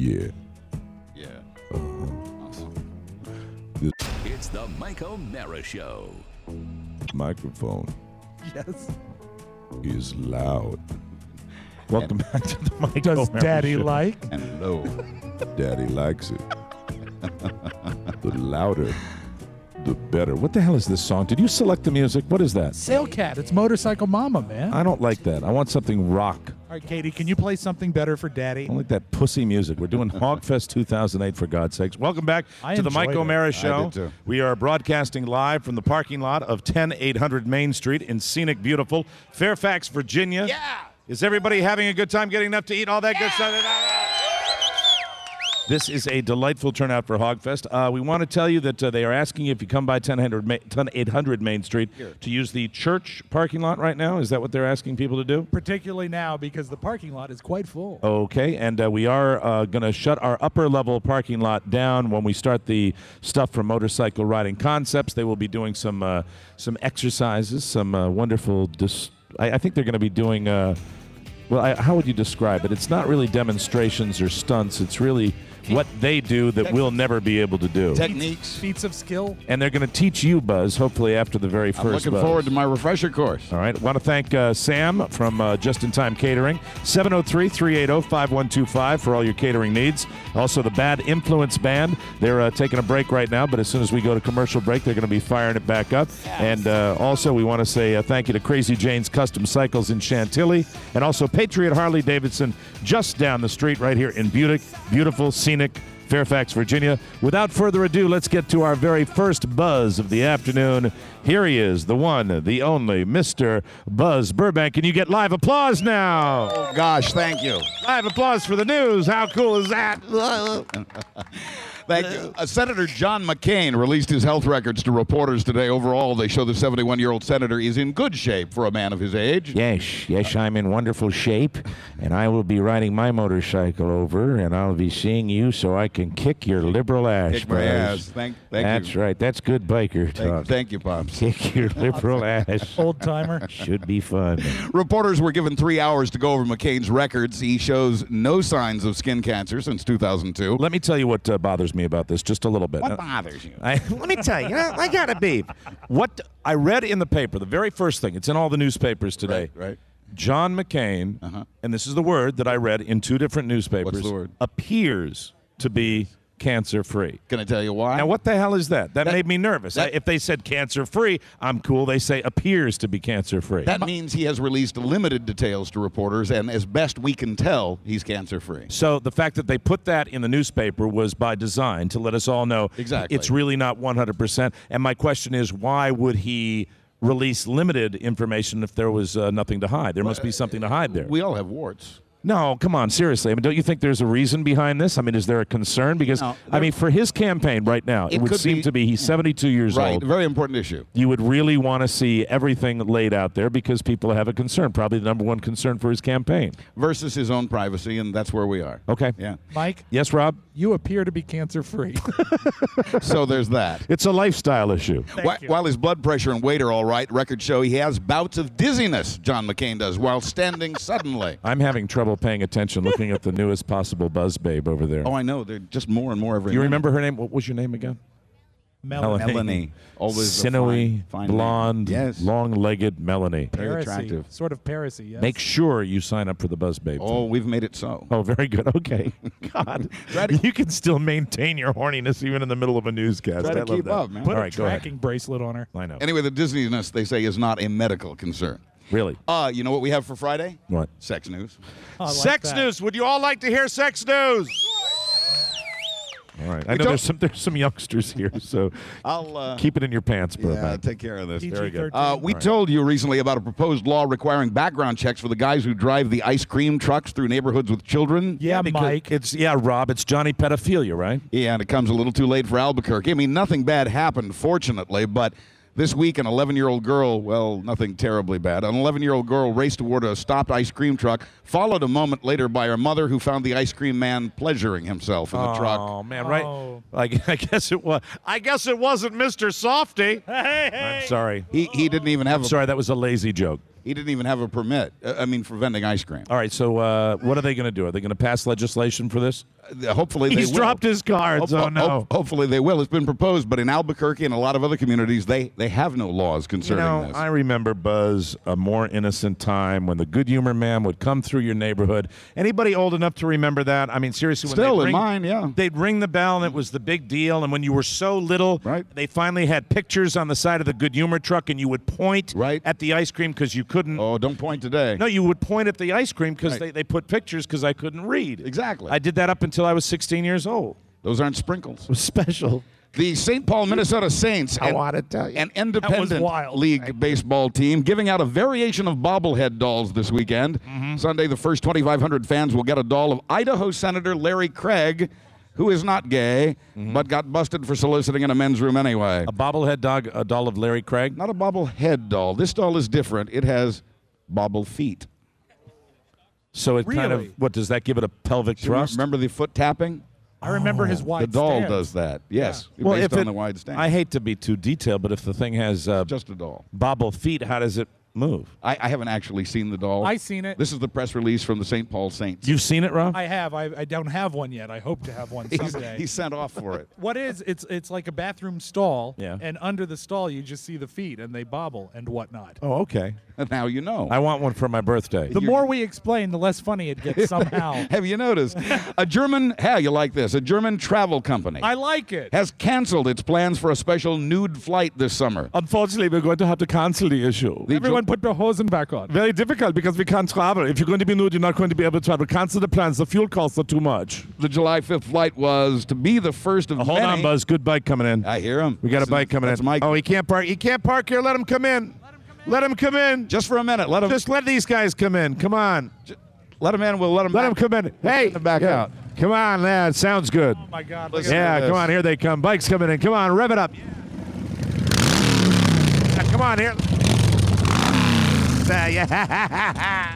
Yeah. Yeah. It's the Mike O'Mara Show. Microphone Yes. is loud. Welcome back to the Mike Does O'Mara Daddy Show. like? And low. Daddy likes it. The louder, the better. What the hell is this song? Did you select the music? What is that? Sailcat. It's Motorcycle Mama, man. I don't like that. I want something rock. All right, Katie, can you play something better for Daddy? I don't like that pussy music. We're doing Hogfest 2008, for God's sakes. Welcome back I to the Mike enjoyed it. O'Mara I Show. did too. We are broadcasting live from the parking lot of 10800 Main Street in scenic, beautiful Fairfax, Virginia. Yeah. Is everybody having a good time getting enough to eat all that good stuff? This is a delightful turnout for Hogfest. We want to tell you that they are asking if you come by 10800 Main Street to use the church parking lot right now. Is that what they're asking people to do? Particularly now because the parking lot is quite full. Okay, and we are going to shut our upper level parking lot down when we start the stuff from Motorcycle Riding Concepts. They will be doing some exercises, some wonderful. I think they're going to be doing. How would you describe it? It's not really demonstrations or stunts. It's really what they do that we'll never be able to do. Techniques. Feats of skill. And they're going to teach you, Buzz, hopefully after the very I'm first looking Buzz. forward to my refresher course. All right. Want to thank Sam from Just in Time Catering. 703-380-5125 for all your catering needs. Also, the Bad Influence Band. They're taking a break right now, but as soon as we go to commercial break, they're going to be firing it back up. Yes. And also, we want to say thank you to Crazy Jane's Custom Cycles in Chantilly, and also Patriot Harley Davidson just down the street right here in beautiful, scenic Fairfax, Virginia. Without further ado, let's get to our very first buzz of the afternoon. Here he is, the one, the only, Mr. Buzz Burbank. Can you get live applause now? Oh, gosh, thank you. Live applause for the news. How cool is that? Thank you. Senator John McCain released his health records to reporters today. Overall, they show the 71-year-old senator is in good shape for a man of his age. Yes, I'm in wonderful shape, and I will be riding my motorcycle over, and I'll be seeing you so I can kick your liberal ass. Kick my Buzz. ass. Thank That's you. right. That's good biker talk. Thank you, Pops. Kick your liberal ass. Old timer. Should be fun. Reporters were given 3 hours to go over McCain's records. He shows no signs of skin cancer since 2002. Let me tell you what bothers me about this just a little bit. What bothers you? Let me tell you, I got to be. What I read in the paper, the very first thing, it's in all the newspapers today. Right. John McCain, and this is the word that I read in two different newspapers, What's the word? appears to be cancer-free. Can I tell you why? Now, what the hell is that? That made me nervous. If they said cancer-free, I'm cool. They say appears to be cancer-free. That means he has released limited details to reporters, and as best we can tell, he's cancer-free. So the fact that they put that in the newspaper was by design to let us all know Exactly. it's really not 100%. And my question is, why would he release limited information if there was nothing to hide? There must be something to hide there. We all have warts. No, come on, seriously. I mean, don't you think there's a reason behind this? I mean, is there a concern? Because, No, I mean, for his campaign right now, it would could seem be- to be he's 72 years Right, old. very important issue. You would really want to see everything laid out there because people have a concern, probably the number one concern for his campaign. Versus his own privacy, and that's where we are. Okay. Yeah. Mike, Yes, Rob? you appear to be cancer-free. So there's that. It's a lifestyle issue. Thank you. While his blood pressure and weight are all right, records show he has bouts of dizziness, John McCain does, while standing suddenly. I'm having trouble paying attention looking at the newest possible buzz babe over there. Oh, I know. They're just more and more every You minute. remember her name? What was your name again? Melanie. Always a Sinewy, fine name. blonde, Yes. long-legged Melanie. Very Parasy. attractive. Sort of parasy, yes. Make sure you sign up for the Buzz Babe. Oh, we've made it so. Oh, very good. Okay. God. You can still maintain your horniness even in the middle of a newscast. Try to I love keep that. up, man. Put All a right, go ahead. tracking bracelet on her. I know. Anyway, the dizziness, they say, is not a medical concern. Really? You know what we have for Friday? What? Sex news. Oh, I like Sex that. news. Would you all like to hear sex news? All right. I know there's some youngsters here, so I'll keep it in your pants, bro. yeah, take care of this. Very good. PG-13. We told you recently about a proposed law requiring background checks for the guys who drive the ice cream trucks through neighborhoods with children. Yeah, Because Mike. Rob, it's Johnny Pedophilia, right? Yeah, and it comes a little too late for Albuquerque. I mean, nothing bad happened, fortunately, but this week an 11-year-old girl, well, nothing terribly bad, an 11-year-old girl raced toward a stopped ice cream truck, followed a moment later by her mother, who found the ice cream man pleasuring himself in the truck. Oh man, right? Oh. I guess it was. I guess it wasn't Mr. Softy. I'm sorry. He didn't even have I'm a sorry, that was a lazy joke. He didn't even have a permit. For vending ice cream. All right, so what are they going to do? Are they going to pass legislation for this? Hopefully they will. He's dropped his cards. Oh, no. Hopefully they will. It's been proposed, but in Albuquerque and a lot of other communities, they have no laws concerning this. I remember, Buzz, a more innocent time when the Good Humor Man would come through your neighborhood. Anybody old enough to remember that? I mean, seriously. Still in mine, yeah. They'd ring the bell, and it was the big deal. And when you were so little, right. They finally had pictures on the side of the Good Humor truck, and you would point at the ice cream because you couldn't. Oh, don't point today. No, you would point at the ice cream because they put pictures because I couldn't read. Exactly. I did that up until I was 16 years old. Those aren't sprinkles. It was special. The St. Paul, Minnesota Saints, I want to tell you. an independent league baseball team, giving out a variation of bobblehead dolls this weekend. Sunday, the first 2,500 fans will get a doll of Idaho Senator Larry Craig, who is not gay, but got busted for soliciting in a men's room anyway. A bobblehead a doll of Larry Craig? Not a bobblehead doll. This doll is different. It has bobble feet. So it kind of, what, does that give it a pelvic thrust? Remember the foot tapping? I remember his wide The doll stance. does that, yes. Yeah. Well, based on the wide stance. I hate to be too detailed, but if the thing has just a doll. Bobble feet, how does it move? I haven't actually seen the doll. I've seen it. This is the press release from the St. Paul Saints. You've seen it, Rob? I have. I don't have one yet. I hope to have one someday. He's sent off for it. What is? It's like a bathroom stall. Yeah. And under the stall, you just see the feet, and they bobble and whatnot. Oh, okay. Now you know. I want one for my birthday. The more we explain, the less funny it gets somehow. Have you noticed? A German travel company I like it. has canceled its plans for a special nude flight this summer. Unfortunately, we're going to have to cancel the issue. Everyone put their hosen back on. Very difficult because we can't travel. If you're going to be nude, you're not going to be able to travel. Cancel the plans. The fuel costs are too much. The July 5th flight was to be the first of Hold many. on, Buzz. Good bike coming in. I hear him. We got a bike coming That's in. Mike. Oh, he can't park. He can't park here. Let him come in. Let him come in. Just for a minute. Let him. Just let these guys come in. Come on. Let him in. We'll let him. Let him come in. Hey, back out. Come on, lad. Sounds good. Oh my God. Listen. Yeah, this. come on. Here they come. Bikes coming in. Come on, rev it up. Yeah, come on here. Yeah.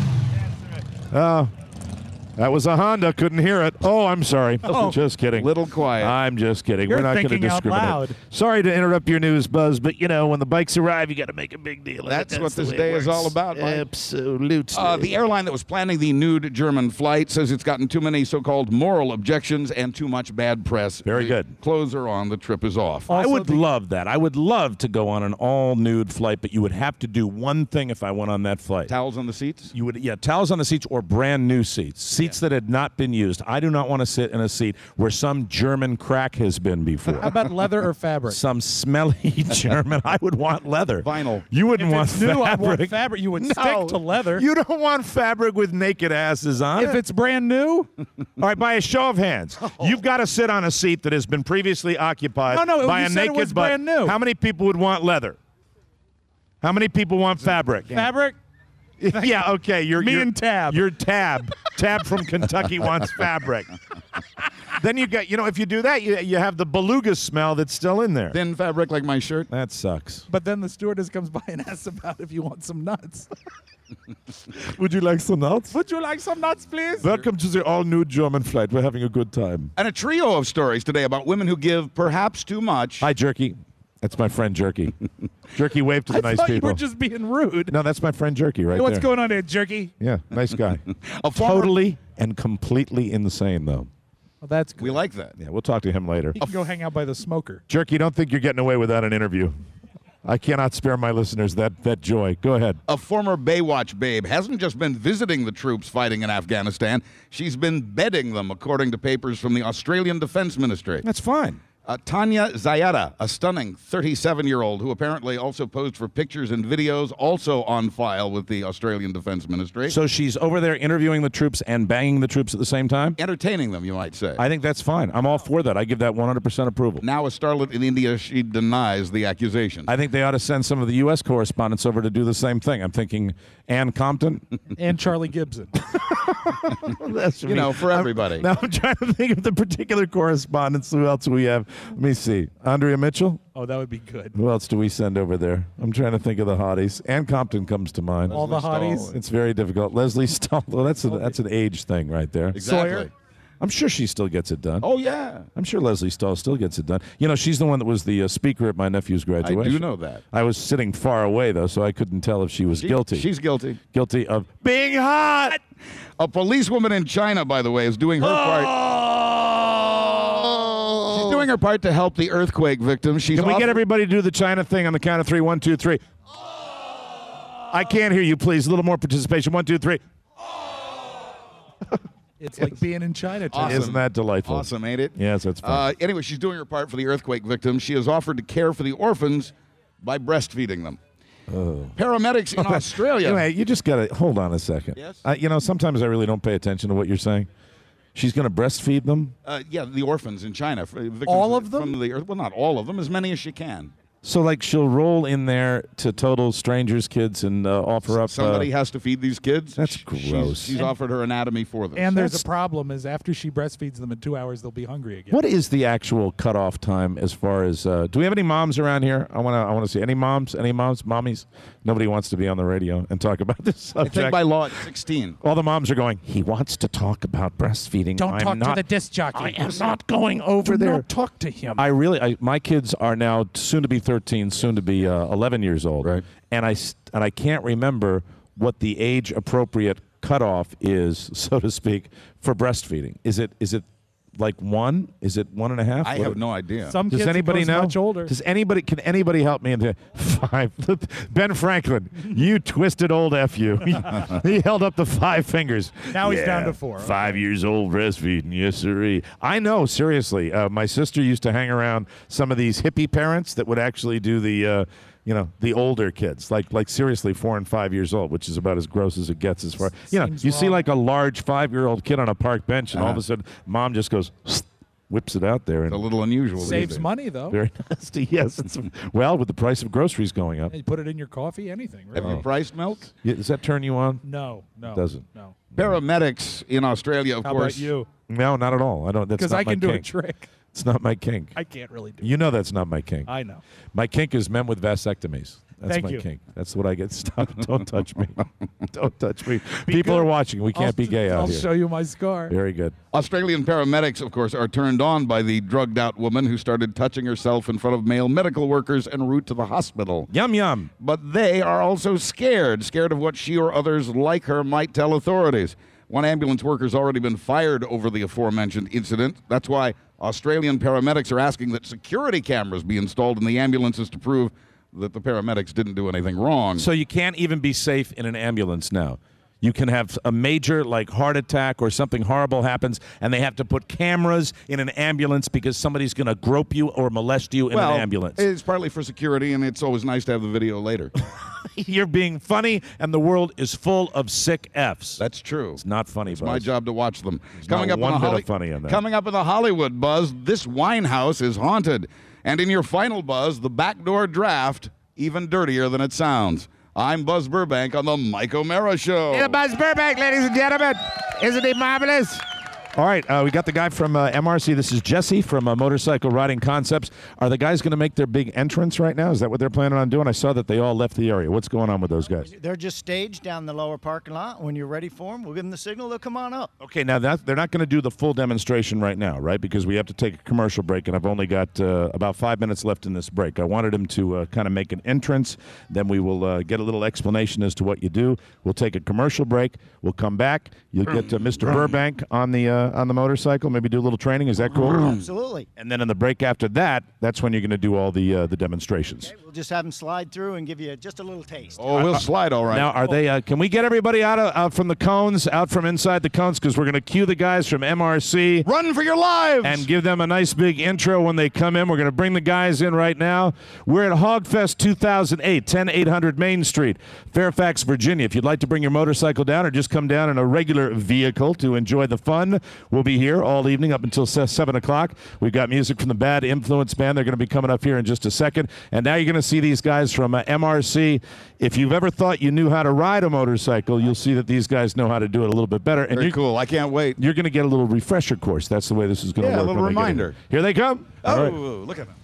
Oh, that was a Honda. Couldn't hear it. Oh, I'm sorry. Oh. Just kidding. Little quiet. I'm just kidding. You're We're not going to thinking out discriminate. loud. Sorry to interrupt your news, Buzz, but when the bikes arrive, you got to make a big deal of it. That's what the this way day it is all works. about, Mike. Absolutely. The airline that was planning the nude German flight says it's gotten too many so-called moral objections and too much bad press. Very The good. Clothes are on. The trip is off. I Also, would love that. I would love to go on an all-nude flight, but you would have to do one thing if I went on that flight. Towels on the seats? You would, towels on the seats or brand new seats that had not been used. I do not want to sit in a seat where some German crack has been before. How about leather or fabric? Some smelly German. I would want leather. Vinyl. You wouldn't If want it's new, fabric. I'd want fabric. You would stick to leather. You don't want fabric with naked asses on If it. it's brand new, All right, by a show of hands, you've got to sit on a seat that has been previously occupied No, by you a said it naked was butt. brand new. How many people would want leather? How many people want fabric? fabric. Yeah, okay. Me and Tab. You're Tab. Tab from Kentucky wants fabric. Then you got, if you do that, you have the beluga smell that's still in there. Thin fabric like my shirt? That sucks. But then the stewardess comes by and asks about if you want some nuts. Would you like some nuts? Would you like some nuts, please? Welcome to the all-new German flight. We're having a good time. And a trio of stories today about women who give perhaps too much. Hi, Jerky. That's my friend Jerky. Jerky, wave to the I nice thought people. you were just being rude. No, that's my friend Jerky right What's there. going on there, Jerky? Yeah, nice guy. A former- Totally and completely insane, though. Well, that's good. We like that. Yeah, we'll talk to him later. You can go hang out by the smoker. Jerky, don't think you're getting away without an interview. I cannot spare my listeners that joy. Go ahead. A former Baywatch babe hasn't just been visiting the troops fighting in Afghanistan. She's been bedding them, according to papers from the Australian Defense Ministry. That's fine. Tanya Zayada, a stunning 37-year-old who apparently also posed for pictures and videos, also on file with the Australian Defense Ministry. So she's over there interviewing the troops and banging the troops at the same time? Entertaining them, you might say. I think that's fine. I'm all for that. I give that 100% approval. Now a starlet in India, she denies the accusation. I think they ought to send some of the U.S. correspondents over to do the same thing. I'm thinking Ann Compton. And Charlie Gibson. That's for everybody. Now I'm trying to think of the particular correspondents. Who else do we have? Let me see. Andrea Mitchell? Oh, that would be good. Who else do we send over there? I'm trying to think of the hotties. Ann Compton comes to mind. All the Leslie hotties. Stahl. It's very difficult. Leslie Stahl. Well, that's an age thing right there. Exactly. Sawyer? I'm sure she still gets it done. Oh, yeah. I'm sure Leslie Stahl still gets it done. You know, she's the one that was the speaker at my nephew's I graduation. do know that. I was sitting far away, though, so I couldn't tell if she was guilty. She's guilty. Guilty of being hot. A policewoman in China, by the way, is doing her part. She's doing her part to help the earthquake victims. Can we get everybody to do the China thing on the count of 3? 1, 2, 3. I can't hear you, please. A little more participation. 1, 2, 3. It's like being in China. Awesome. Isn't that delightful? Awesome, ain't it? Yes, that's fun. Anyway, she's doing her part for the earthquake victims. She has offered to care for the orphans by breastfeeding them. Paramedics in Australia. Anyway, you just got to hold on a second. Yes? You know, sometimes I really don't pay attention to what you're saying. She's going to breastfeed them? Yeah, the orphans in China. Victims All of them? From the earth. Well, not all of them, as many as she can. So, like, she'll roll in there to total strangers' kids and offer up... Somebody has to feed these kids. That's gross. She's offered her anatomy for them. And there's a problem is after she breastfeeds them in 2 hours, they'll be hungry again. What is the actual cutoff time as far as... do we have any moms around here? I want to see. Any moms? Any moms? Mommies? Nobody wants to be on the radio and talk about this I subject. think by law it's 16. All the moms are going, he wants to talk about breastfeeding. Don't I'm talk not, to the disc jockey. I am not going over Do there. not talk to him. My kids are now soon to be 13, soon to be 11 years old. Right. And I can't remember what the age appropriate cutoff is, so to speak, for breastfeeding. Is it like 1? Is it 1.5? I have no idea. Some Does kids anybody goes know? much older. Can anybody help me in the 5? Ben Franklin, you twisted old F you. He held up the 5 fingers. Now he's down to 4. 5 years old breastfeeding, yes sirree. I know, seriously. My sister used to hang around some of these hippie parents that would actually do the the older kids, like seriously 4 and 5 years old, which is about as gross as it gets as far. Seems You see wrong. like a large 5-year-old kid on a park bench, and all of a sudden, mom just goes, whips it out there. It's And a little unusual. these Saves days. money, though. very nasty, yes. Well, with the price of groceries going up. You put it in your coffee, anything, Have really. you priced milk? Does that turn you on? No. Doesn't. No. Paramedics in Australia, of How course. about you? No, not at all. I don't. That's Because not I my can do a kink. trick. It's not my kink. I can't really do You know that's not my kink. it. I know. My kink is men with vasectomies. That's Thank my you. kink. That's what I get. Stop. Don't touch me. Don't touch me. People good. are watching. We can't be gay out I'll here. show you my scar. Very good. Australian paramedics, of course, are turned on by the drugged-out woman who started touching herself in front of male medical workers en route to the hospital. Yum yum. But they are also scared of what she or others like her might tell authorities. One ambulance worker's already been fired over the aforementioned incident. That's why Australian paramedics are asking that security cameras be installed in the ambulances to prove that the paramedics didn't do anything wrong. So you can't even be safe in an ambulance now. You can have a major, like, heart attack or something horrible happens, and they have to put cameras in an ambulance because somebody's going to grope you or molest you in well, an ambulance. It's partly for security, and it's always nice to have the video later. You're being funny, and the world is full of sick Fs. That's true. It's not funny, It's Buzz. my job to watch them. not one bit of funny in that. Coming up in the Hollywood buzz, this wine house is haunted. And in your final buzz, the backdoor draft, even dirtier than it sounds. I'm Buzz Burbank on the Mike O'Mara Show. Buzz Burbank, ladies and gentlemen. Isn't he marvelous? All right, we got the guy from MRC. This is Jesse from Motorcycle Riding Concepts. Are the guys going to make their big entrance right now? Is that what they're planning on doing? I saw that they all left the area. What's going on with those guys? They're just staged down the lower parking lot. When you're ready for them, we'll give them the signal. They'll come on up. Okay, now they're not going to do the full demonstration right now, right? Because we have to take a commercial break, and I've only got about 5 minutes left in this break. I wanted them to kind of make an entrance. Then we will get a little explanation as to what you do. We'll take a commercial break. We'll come back. You'll get Mr. Burbank on the motorcycle. Maybe do a little training. Is that cool? Absolutely. And then in the break after that, that's when you're going to do all the demonstrations. Okay, we'll just have them slide through and give you just a little taste. Oh, we'll slide all right. Now, are they? Can we get everybody out from the cones, out from inside the cones? Because we're going to cue the guys from MRC Run for your lives! and give them a nice big intro when they come in. We're going to bring the guys in right now. We're at Hogfest 2008, 10800 Main Street, Fairfax, Virginia. If you'd like to bring your motorcycle down or just come down in a regular vehicle to enjoy the fun, we'll be here all evening up until 7 o'clock. We've got music from the Bad Influence Band. They're going to be coming up here in just a second. And now you're going to see these guys from MRC. If you've ever thought you knew how to ride a motorcycle, you'll see that these guys know how to do it a little bit better. And Very cool. I can't wait. you're going to get a little refresher course. That's the way this is going to Yeah, a work. little when they get in. reminder. Here they come. Oh, All right. look at them.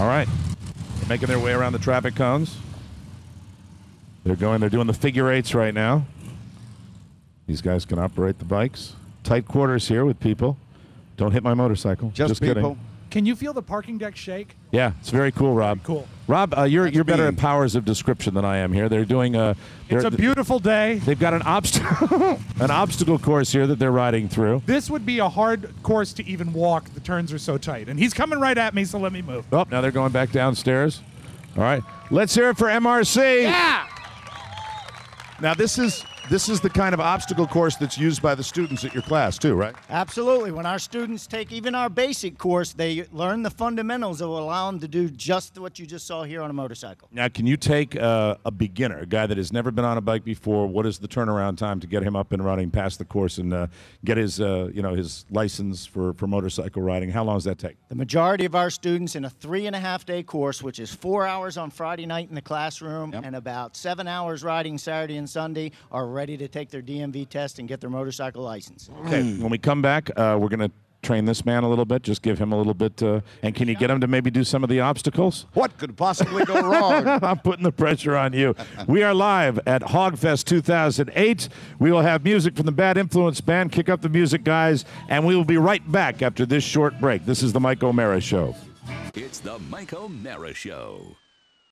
All right. They're making their way around the traffic cones. They're doing the figure eights right now. These guys can operate the bikes. Tight quarters here with people. Don't hit my motorcycle. Just kidding. people. Can you feel the parking deck shake? Yeah, it's very cool, Rob. Cool. Rob, you're better at being. powers of description than I am here. They're doing It's a beautiful day. They've got an obstacle course here that they're riding through. This would be a hard course to even walk. The turns are so tight. And he's coming right at me, so let me move. Oh, now they're going back downstairs. All right. Let's hear it for MRC. Yeah! Now, this is the kind of obstacle course that's used by the students at your class, too, right? Absolutely. When our students take even our basic course, they learn the fundamentals that will allow them to do just what you just saw here on a motorcycle. Now, can you take a beginner, a guy that has never been on a bike before? What is the turnaround time to get him up and running, pass the course, and get his his license for motorcycle riding? How long does that take? The majority of our students in a 3.5-day course, which is 4 hours on Friday night in the classroom and about 7 hours riding Saturday and Sunday, are ready to take their DMV test and get their motorcycle license. Okay, when we come back, we're going to train this man a little bit, just give him a little bit. And can you get him to maybe do some of the obstacles? What could possibly go wrong? I'm putting the pressure on you. We are live at Hogfest 2008. We will have music from the Bad Influence Band. Kick up the music, guys, and we will be right back after this short break. This is the Mike O'Mara Show. It's the Mike O'Mara Show.